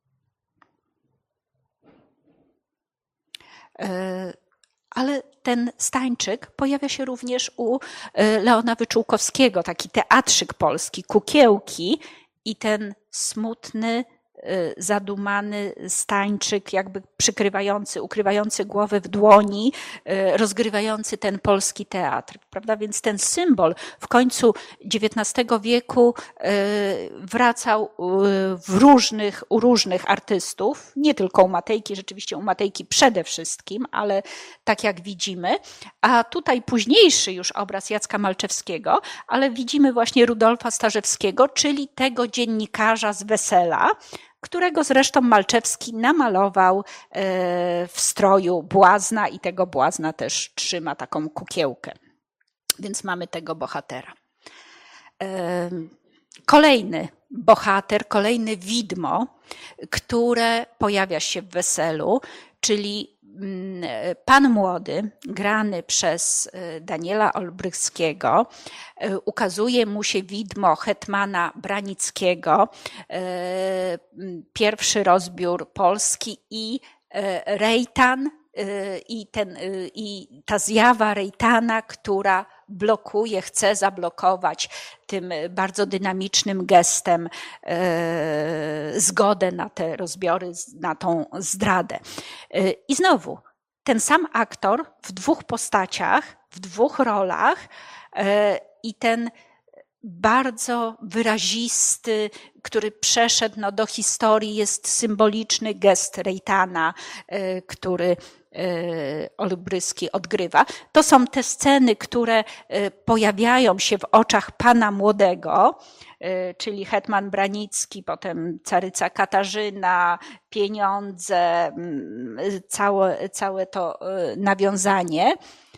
Ale ten Stańczyk pojawia się również u Leona Wyczółkowskiego, taki teatrzyk polski, Kukiełki i ten smutny, zadumany stańczyk, jakby przykrywający, ukrywający głowę w dłoni, rozgrywający ten polski teatr, prawda? Więc ten symbol w końcu dziewiętnastego wieku wracał w różnych, u różnych artystów, nie tylko u Matejki, rzeczywiście u Matejki przede wszystkim, ale tak jak widzimy, a tutaj późniejszy już obraz Jacka Malczewskiego, ale widzimy właśnie Rudolfa Starzewskiego, czyli tego dziennikarza z Wesela, którego zresztą Malczewski namalował w stroju błazna i tego błazna też trzyma taką kukiełkę. Więc mamy tego bohatera. Kolejny bohater, kolejne widmo, które pojawia się w Weselu, czyli pan młody, grany przez Daniela Olbrychskiego, ukazuje mu się widmo hetmana Branickiego, pierwszy rozbiór Polski i Rejtan, i, ten, i ta zjawa Rejtana, która blokuje, chce zablokować tym bardzo dynamicznym gestem zgodę na te rozbiory, na tą zdradę. I znowu, ten sam aktor w dwóch postaciach, w dwóch rolach i ten bardzo wyrazisty, który przeszedł no, do historii, jest symboliczny gest Rejtana, który Olbryski odgrywa. To są te sceny, które pojawiają się w oczach pana młodego, czyli hetman Branicki, potem caryca Katarzyna, pieniądze, całe, całe to nawiązanie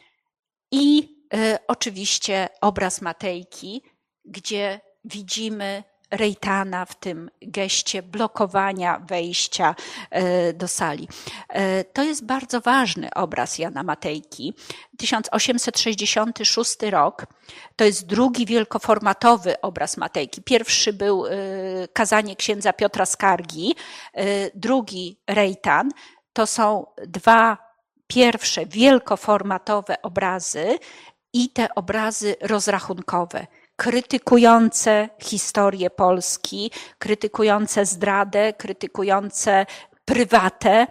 i oczywiście obraz Matejki, gdzie widzimy Rejtana w tym geście blokowania wejścia do sali. To jest bardzo ważny obraz Jana Matejki. tysiąc osiemset sześćdziesiąty szósty rok, to jest drugi wielkoformatowy obraz Matejki. Pierwszy był Kazanie księdza Piotra Skargi, drugi Rejtan. To są dwa pierwsze wielkoformatowe obrazy i te obrazy rozrachunkowe, krytykujące historię Polski, krytykujące zdradę, krytykujące prywatę,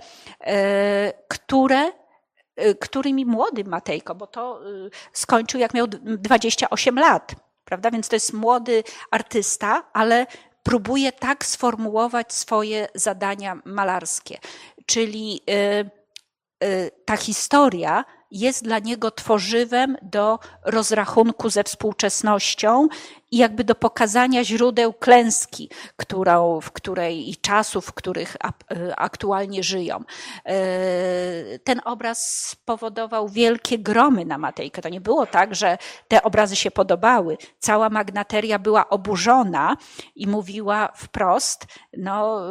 które, którymi młody Matejko, bo to skończył jak miał dwadzieścia osiem lat, prawda? Więc to jest młody artysta, ale próbuje tak sformułować swoje zadania malarskie. Czyli ta historia jest dla niego tworzywem do rozrachunku ze współczesnością i jakby do pokazania źródeł klęski, którą, w której i czasów, w których aktualnie żyją. Ten obraz spowodował wielkie gromy na Matejkę. To nie było tak, że te obrazy się podobały. Cała magnateria była oburzona i mówiła wprost, no,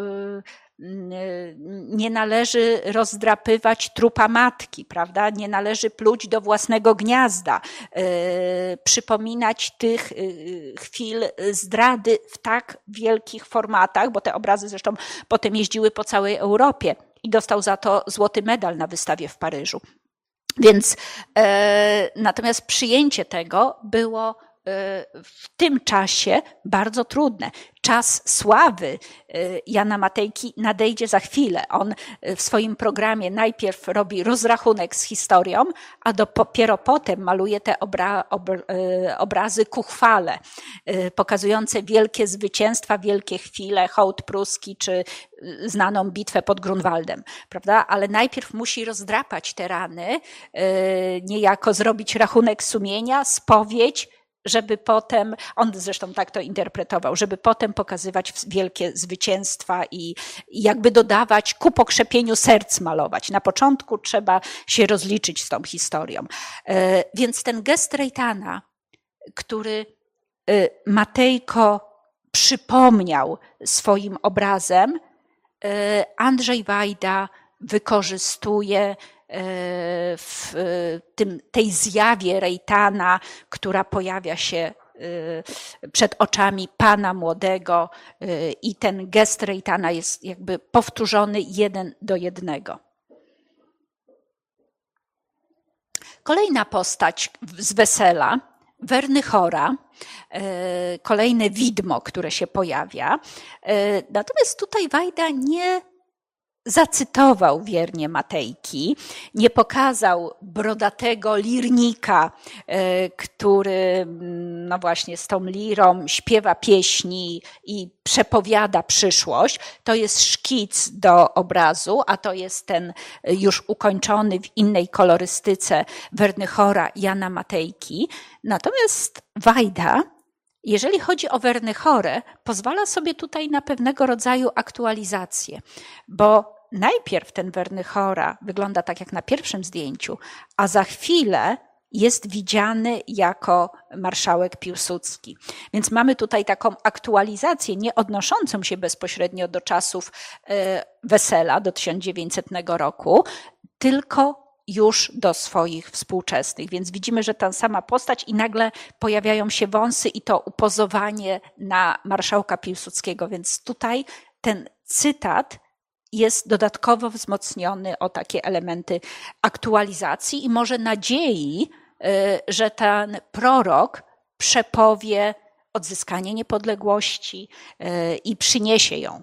nie należy rozdrapywać trupa matki, prawda? Nie należy pluć do własnego gniazda, przypominać tych chwil zdrady w tak wielkich formatach, bo te obrazy zresztą potem jeździły po całej Europie i dostał za to złoty medal na wystawie w Paryżu. Więc natomiast przyjęcie tego było w tym czasie bardzo trudne. Czas sławy Jana Matejki nadejdzie za chwilę. On w swoim programie najpierw robi rozrachunek z historią, a dopiero potem maluje te obra, ob, obrazy ku chwale, pokazujące wielkie zwycięstwa, wielkie chwile, hołd pruski czy znaną bitwę pod Grunwaldem, prawda? Ale najpierw musi rozdrapać te rany, niejako zrobić rachunek sumienia, spowiedź, żeby potem, on zresztą tak to interpretował, żeby potem pokazywać wielkie zwycięstwa i, i jakby dodawać, ku pokrzepieniu serc malować. Na początku trzeba się rozliczyć z tą historią. Więc ten gest Rejtana, który Matejko przypomniał swoim obrazem, Andrzej Wajda wykorzystuje w tym, tej zjawie Rejtana, która pojawia się przed oczami pana młodego i ten gest Rejtana jest jakby powtórzony jeden do jednego. Kolejna postać z Wesela, Wernychora, kolejne widmo, które się pojawia. Natomiast tutaj Wajda nie zacytował wiernie Matejki, nie pokazał brodatego lirnika, który no właśnie z tą lirą śpiewa pieśni i przepowiada przyszłość. To jest szkic do obrazu, a to jest ten już ukończony w innej kolorystyce Wernychora Jana Matejki. Natomiast Wajda, jeżeli chodzi o Wernychorę, pozwala sobie tutaj na pewnego rodzaju aktualizację, bo najpierw ten Wernychora wygląda tak jak na pierwszym zdjęciu, a za chwilę jest widziany jako marszałek Piłsudski. Więc mamy tutaj taką aktualizację nie odnoszącą się bezpośrednio do czasów Wesela, do tysiąc dziewięćsetnego roku, tylko już do swoich współczesnych. Więc widzimy, że ta sama postać i nagle pojawiają się wąsy i to upozowanie na marszałka Piłsudskiego. Więc tutaj ten cytat jest dodatkowo wzmocniony o takie elementy aktualizacji i może nadziei, że ten prorok przepowie odzyskanie niepodległości i przyniesie ją.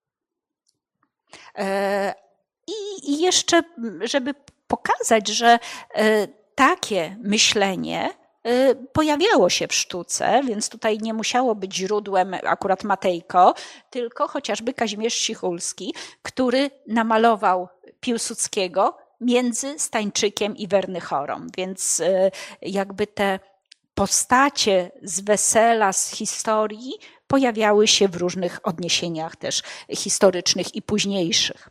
I jeszcze, żeby pokazać, że takie myślenie pojawiało się w sztuce, więc tutaj nie musiało być źródłem akurat Matejko, tylko chociażby Kazimierz Cichulski, który namalował Piłsudskiego między Stańczykiem i Wernychorą. Więc jakby te postacie z Wesela, z historii pojawiały się w różnych odniesieniach też historycznych i późniejszych.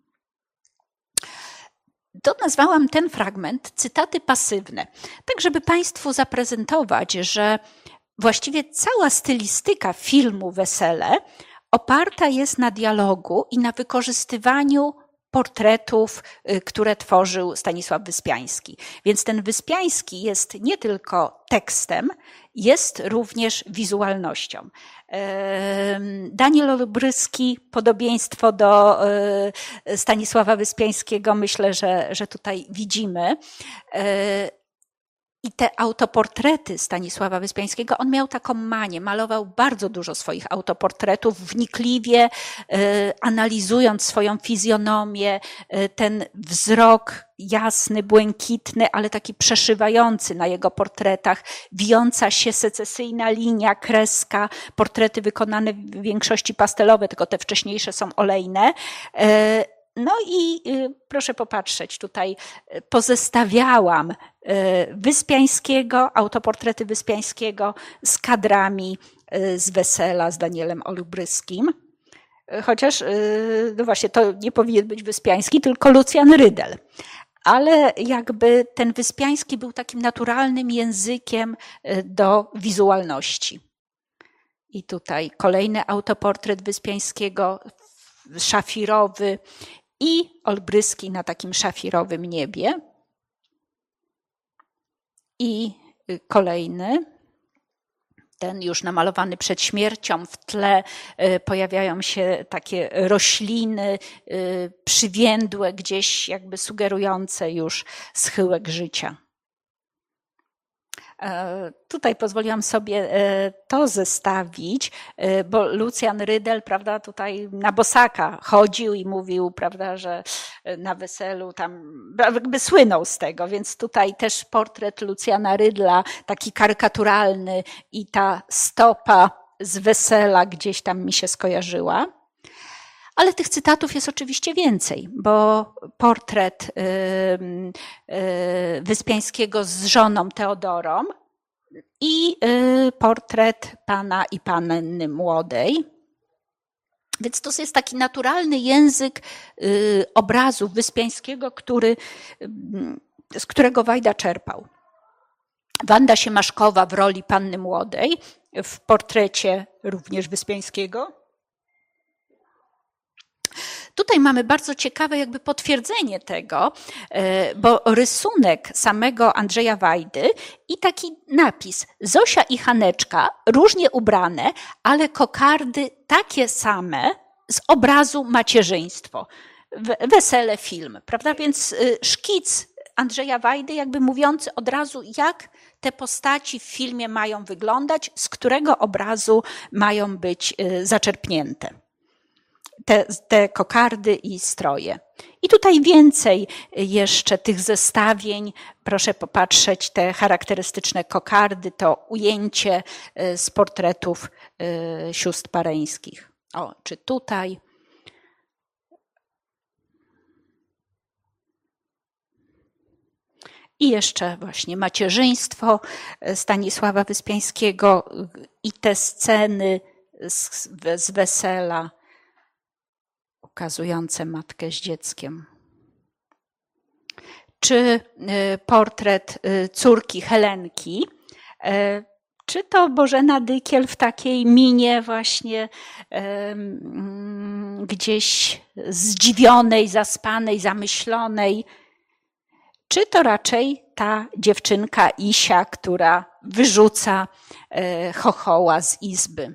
To nazwałam ten fragment cytaty pasywne, tak żeby Państwu zaprezentować, że właściwie cała stylistyka filmu Wesele oparta jest na dialogu i na wykorzystywaniu portretów, które tworzył Stanisław Wyspiański. Więc ten Wyspiański jest nie tylko tekstem, jest również wizualnością. Daniel Olubryski, podobieństwo do Stanisława Wyspiańskiego, myślę, że, że tutaj widzimy. I te autoportrety Stanisława Wyspiańskiego, on miał taką manię, malował bardzo dużo swoich autoportretów, wnikliwie analizując swoją fizjonomię, ten wzrok jasny, błękitny, ale taki przeszywający na jego portretach, wijąca się secesyjna linia, kreska, portrety wykonane w większości pastelowe, tylko te wcześniejsze są olejne. No i proszę popatrzeć, tutaj pozestawiałam Wyspiańskiego, autoportrety Wyspiańskiego z kadrami z Wesela z Danielem Olubryskim. Chociaż no właśnie to nie powinien być Wyspiański, tylko Lucjan Rydel. Ale jakby ten Wyspiański był takim naturalnym językiem do wizualności. I tutaj kolejny autoportret Wyspiańskiego, szafirowy i Olbryski na takim szafirowym niebie. I kolejny, ten już namalowany przed śmiercią, w tle pojawiają się takie rośliny przywiędłe, gdzieś jakby sugerujące już schyłek życia. Tutaj pozwoliłam sobie to zestawić, bo Lucjan Rydel, prawda, tutaj na bosaka chodził i mówił, prawda, że na weselu tam jakby słynął z tego, więc tutaj też portret Lucjana Rydla, taki karykaturalny i ta stopa z wesela gdzieś tam mi się skojarzyła. Ale tych cytatów jest oczywiście więcej, bo portret Wyspiańskiego z żoną Teodorą i portret pana i panny młodej. Więc to jest taki naturalny język obrazu Wyspiańskiego, który, z którego Wajda czerpał. Wanda Siemaszkowa w roli panny młodej, w portrecie również Wyspiańskiego. Tutaj mamy bardzo ciekawe jakby potwierdzenie tego, bo rysunek samego Andrzeja Wajdy i taki napis: Zosia i Haneczka różnie ubrane, ale kokardy takie same z obrazu Macierzyństwo. Wesele film, prawda? Więc szkic Andrzeja Wajdy jakby mówiący od razu, jak te postaci w filmie mają wyglądać, z którego obrazu mają być zaczerpnięte te, te kokardy i stroje. I tutaj więcej jeszcze tych zestawień. Proszę popatrzeć, te charakterystyczne kokardy, to ujęcie z portretów sióstr pareńskich. O, czy tutaj. I jeszcze właśnie macierzyństwo Stanisława Wyspiańskiego i te sceny z, z wesela ukazujące matkę z dzieckiem. Czy portret córki Helenki, czy to Bożena Dykiel w takiej minie właśnie um, gdzieś zdziwionej, zaspanej, zamyślonej, czy to raczej ta dziewczynka Isia, która wyrzuca chochoła z izby.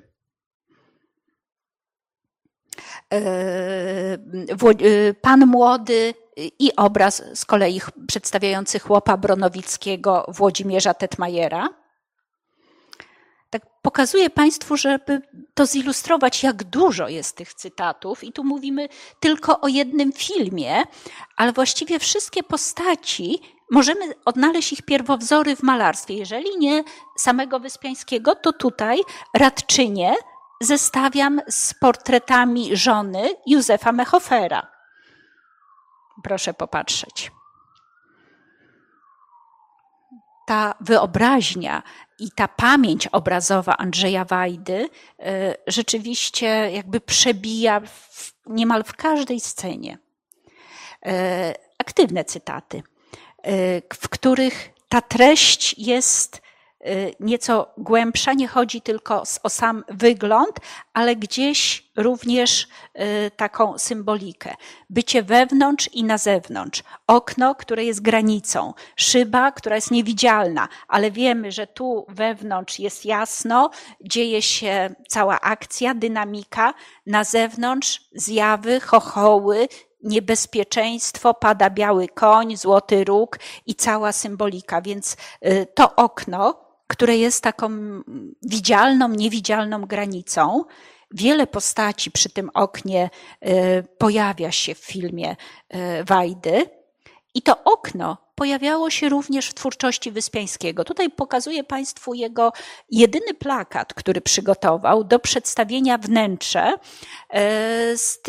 Pan młody i obraz z kolei przedstawiający chłopa Bronowickiego Włodzimierza Tetmajera. Tak pokazuję Państwu, żeby to zilustrować, jak dużo jest tych cytatów. I tu mówimy tylko o jednym filmie, ale właściwie wszystkie postaci, możemy odnaleźć ich pierwowzory w malarstwie. Jeżeli nie samego Wyspiańskiego, to tutaj Radczynię zestawiam z portretami żony Józefa Mechofera. Proszę popatrzeć. Ta wyobraźnia i ta pamięć obrazowa Andrzeja Wajdy rzeczywiście jakby przebija w, niemal w każdej scenie. Aktywne cytaty, w których ta treść jest nieco głębsza, nie chodzi tylko o sam wygląd, ale gdzieś również taką symbolikę. Bycie wewnątrz i na zewnątrz. Okno, które jest granicą. Szyba, która jest niewidzialna, ale wiemy, że tu wewnątrz jest jasno, dzieje się cała akcja, dynamika. Na zewnątrz zjawy, chochoły, niebezpieczeństwo, pada biały koń, złoty róg i cała symbolika. Więc to okno, które jest taką widzialną, niewidzialną granicą. Wiele postaci przy tym oknie pojawia się w filmie Wajdy. I to okno pojawiało się również w twórczości Wyspiańskiego. Tutaj pokazuję Państwu jego jedyny plakat, który przygotował do przedstawienia Wnętrze z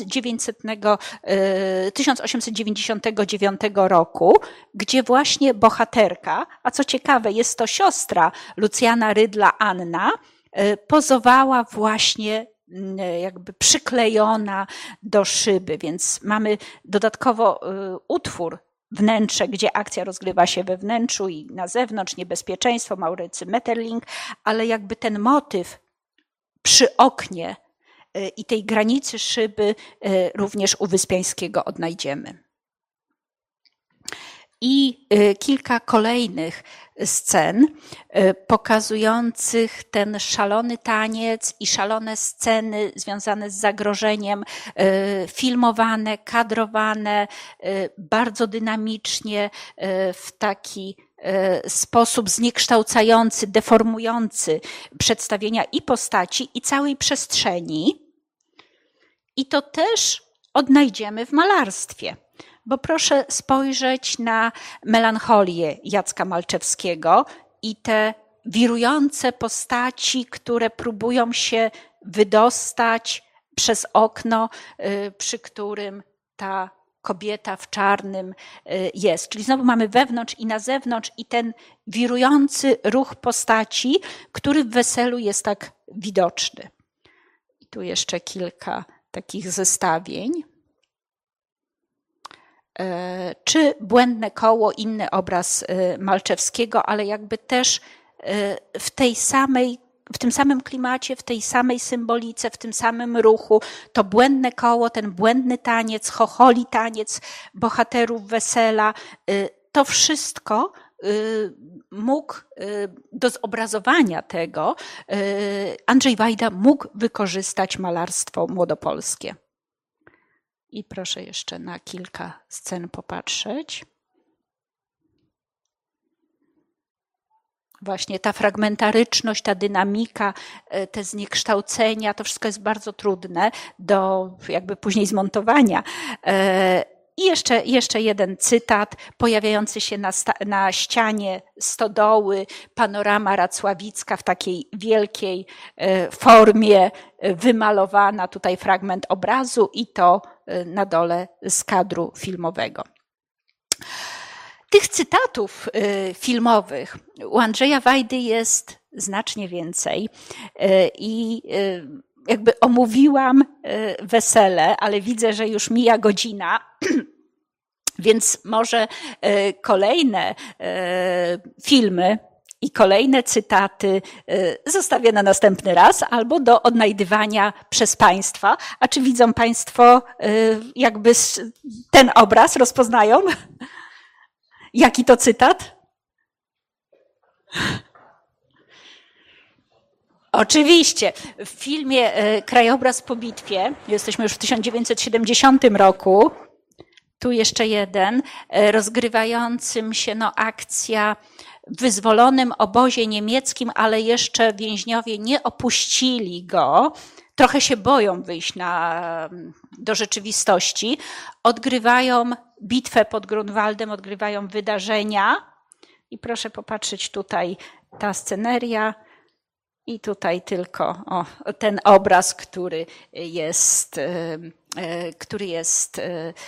tysiąc osiemset dziewięćdziesiątego dziewiątego roku, gdzie właśnie bohaterka, a co ciekawe jest to siostra Lucjana Rydla, Anna, pozowała właśnie jakby przyklejona do szyby, więc mamy dodatkowo utwór Wnętrze, gdzie akcja rozgrywa się we wnętrzu i na zewnątrz, niebezpieczeństwo, Maurycy Metterling, ale jakby ten motyw przy oknie i tej granicy szyby również u Wyspiańskiego odnajdziemy. I kilka kolejnych scen pokazujących ten szalony taniec i szalone sceny związane z zagrożeniem, filmowane, kadrowane bardzo dynamicznie w taki sposób zniekształcający, deformujący przedstawienia i postaci, i całej przestrzeni. I to też odnajdziemy w malarstwie. Bo proszę spojrzeć na melancholię Jacka Malczewskiego i te wirujące postaci, które próbują się wydostać przez okno, przy którym ta kobieta w czarnym jest. Czyli znowu mamy wewnątrz i na zewnątrz i ten wirujący ruch postaci, który w Weselu jest tak widoczny. I tu jeszcze kilka takich zestawień. Czy Błędne koło, inny obraz Malczewskiego, ale jakby też w tej samej, w tym samym klimacie, w tej samej symbolice, w tym samym ruchu. To błędne koło, ten błędny taniec, chocholi taniec bohaterów Wesela, to wszystko mógł do zobrazowania tego Andrzej Wajda mógł wykorzystać malarstwo młodopolskie. I proszę jeszcze na kilka scen popatrzeć. właśnie ta fragmentaryczność, ta dynamika, te zniekształcenia, to wszystko jest bardzo trudne do jakby później zmontowania. I jeszcze, jeszcze jeden cytat pojawiający się na, sta- na ścianie stodoły, panorama racławicka w takiej wielkiej formie, wymalowana, tutaj fragment obrazu i to na dole z kadru filmowego. Tych cytatów filmowych u Andrzeja Wajdy jest znacznie więcej i jakby omówiłam wesele, ale widzę, że już mija godzina, więc może kolejne filmy i kolejne cytaty zostawię na następny raz albo do odnajdywania przez Państwa. A czy widzą Państwo jakby ten obraz, rozpoznają? Jaki to cytat? Oczywiście. W filmie Krajobraz po bitwie, jesteśmy już w tysiąc dziewięćset siedemdziesiątym roku, tu jeszcze jeden, rozgrywającym się no, akcja w wyzwolonym obozie niemieckim, ale jeszcze więźniowie nie opuścili go, trochę się boją wyjść na, do rzeczywistości, odgrywają bitwę pod Grunwaldem, odgrywają wydarzenia i proszę popatrzeć tutaj ta sceneria i tutaj tylko o, ten obraz, który jest, który jest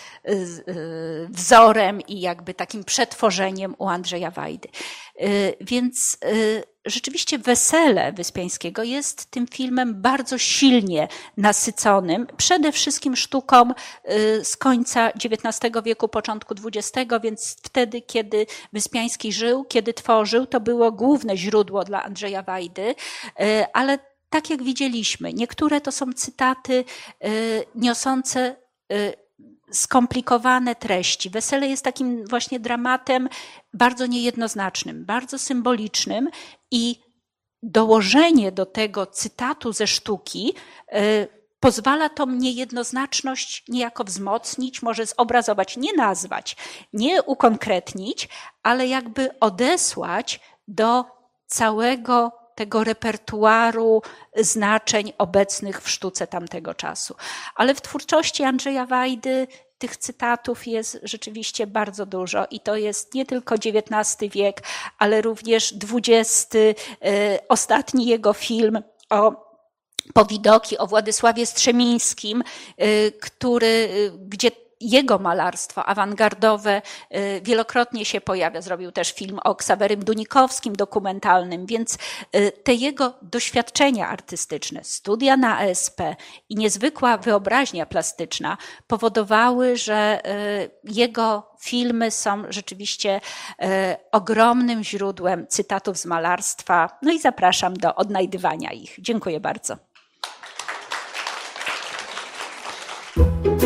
wzorem i jakby takim przetworzeniem u Andrzeja Wajdy. Więc rzeczywiście Wesele Wyspiańskiego jest tym filmem bardzo silnie nasyconym, przede wszystkim sztuką z końca dziewiętnastego wieku, początku dwudziestego, więc wtedy, kiedy Wyspiański żył, kiedy tworzył, to było główne źródło dla Andrzeja Wajdy, ale tak jak widzieliśmy, niektóre to są cytaty niosące skomplikowane treści. Wesele jest takim właśnie dramatem bardzo niejednoznacznym, bardzo symbolicznym i dołożenie do tego cytatu ze sztuki pozwala tą niejednoznaczność niejako wzmocnić, może zobrazować, nie nazwać, nie ukonkretnić, ale jakby odesłać do całego tego repertuaru znaczeń obecnych w sztuce tamtego czasu. Ale w twórczości Andrzeja Wajdy tych cytatów jest rzeczywiście bardzo dużo i to jest nie tylko dziewiętnasty wiek, ale również dwudziesty, ostatni jego film o Powidoki, o Władysławie Strzemińskim, który, gdzie jego malarstwo awangardowe wielokrotnie się pojawia. Zrobił też film o Ksawerym Dunikowskim, dokumentalnym, więc te jego doświadczenia artystyczne, studia na A S P i niezwykła wyobraźnia plastyczna powodowały, że jego filmy są rzeczywiście ogromnym źródłem cytatów z malarstwa. No i zapraszam do odnajdywania ich. Dziękuję bardzo.